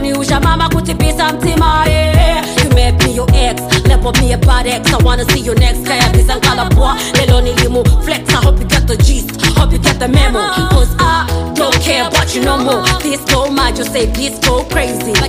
Usha mama kutipisa mtima, You made me your ex, left up me a bad ex. I wanna see you next. Kaya kisa nkala boy, lelo nilimu flex. I hope you get the gist, hope you get the memo. Cause I don't care about you no more. Please go mad, you say please go crazy.